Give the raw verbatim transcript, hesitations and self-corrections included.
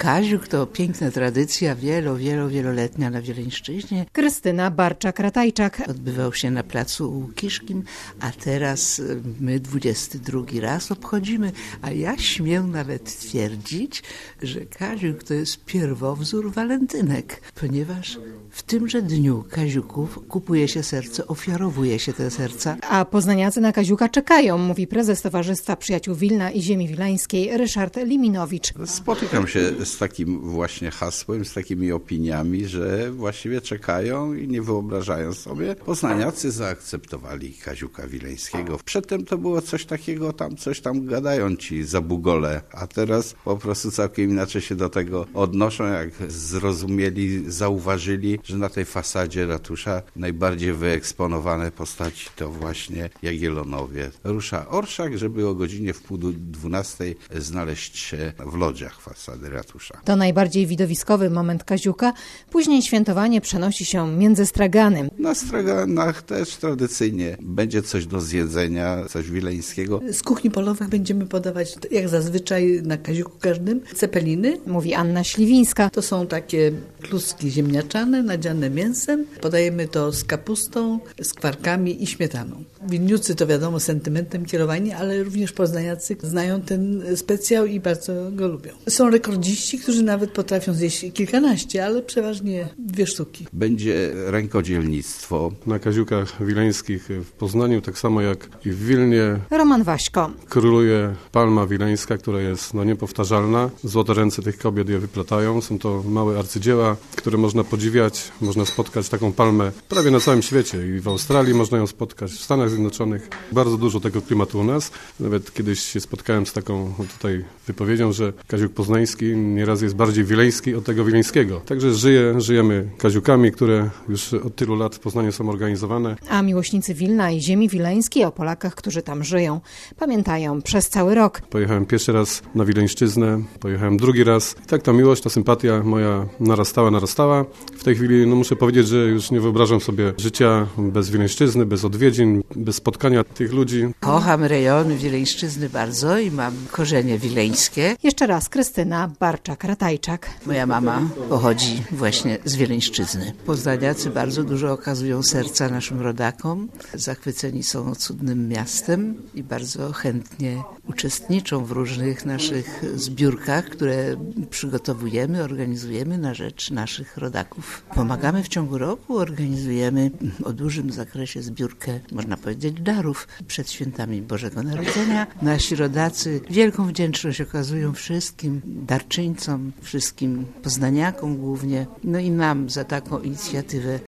Kaziuk to piękna tradycja, wielo, wielo, wieloletnia na Wileńszczyźnie. Krystyna Barczak-Ratajczak. Odbywał się na placu Łukiszkim, a teraz my dwudziesty drugi raz obchodzimy, a ja śmiem nawet twierdzić, że Kaziuk to jest pierwowzór walentynek, ponieważ w tymże dniu Kaziuków kupuje się serce, ofiarowuje się te serca. A poznaniacy na Kaziuka czekają, mówi prezes Towarzystwa Przyjaciół Wilna i Ziemi Wileńskiej Ryszard Liminowicz. Spotykam się z takim właśnie hasłem, z takimi opiniami, że właściwie czekają i nie wyobrażają sobie. Poznaniacy zaakceptowali Kaziuka Wileńskiego. Przedtem to było coś takiego, tam coś tam gadają ci zabugole, a teraz po prostu całkiem inaczej się do tego odnoszą, jak zrozumieli, zauważyli, że na tej fasadzie ratusza najbardziej wyeksponowane postaci to właśnie Jagiellonowie. Rusza orszak, żeby o godzinie w pół do dwunastej znaleźć się w lodziach fasady ratusza. To najbardziej widowiskowy moment Kaziuka. Później świętowanie przenosi się między straganem. Na straganach też tradycyjnie będzie coś do zjedzenia, coś wileńskiego. Z kuchni polowych będziemy podawać, jak zazwyczaj na Kaziuku każdym, cepeliny. Mówi Anna Śliwińska. To są takie kluski ziemniaczane, nadziane mięsem. Podajemy to z kapustą, skwarkami i śmietaną. Wilniucy to wiadomo sentymentem kierowani, ale również poznaniacy znają ten specjał i bardzo go lubią. Są rekordziści, którzy nawet potrafią zjeść kilkanaście, ale przeważnie dwie sztuki. Będzie rękodzielnictwo. Na Kaziukach wileńskich w Poznaniu, tak samo jak i w Wilnie. Roman Waśko. Króluje palma wileńska, która jest no, niepowtarzalna. Złote ręce tych kobiet je wyplatają. Są to małe arcydzieła, które można podziwiać. Można spotkać taką palmę prawie na całym świecie. I w Australii można ją spotkać, w Stanach Zjednoczonych. Bardzo dużo tego klimatu u nas. Nawet kiedyś się spotkałem z taką tutaj wypowiedzią, że Kaziuk poznański nieraz jest bardziej wileński od tego wileńskiego. Także żyje, żyjemy Kaziukami, które już od tylu lat w Poznaniu są organizowane. A miłośnicy Wilna i ziemi wileńskiej o Polakach, którzy tam żyją, pamiętają przez cały rok. Pojechałem pierwszy raz na Wileńszczyznę, pojechałem drugi raz. I tak ta miłość, ta sympatia moja narastała, narastała. W tej chwili no, muszę powiedzieć, że już nie wyobrażam sobie życia bez Wileńszczyzny, bez odwiedzin, bez spotkania tych ludzi. Kocham rejon Wileńszczyzny bardzo i mam korzenie wileńskie. Jeszcze raz Krystyna Barczak-Ratajczak. Moja mama pochodzi właśnie z Wileńszczyzny. Poznaniacy bardzo dużo okazują serca naszym rodakom. Zachwyceni są cudnym miastem i bardzo chętnie uczestniczą w różnych naszych zbiórkach, które przygotowujemy, organizujemy na rzecz naszych rodaków. Pomagamy w ciągu roku, organizujemy o dużym zakresie zbiórkę, można powiedzieć, darów przed świętami Bożego Narodzenia. Nasi rodacy wielką wdzięczność okazują wszystkim darczyńcom, wszystkim poznaniakom głównie, no i nam za taką inicjatywę.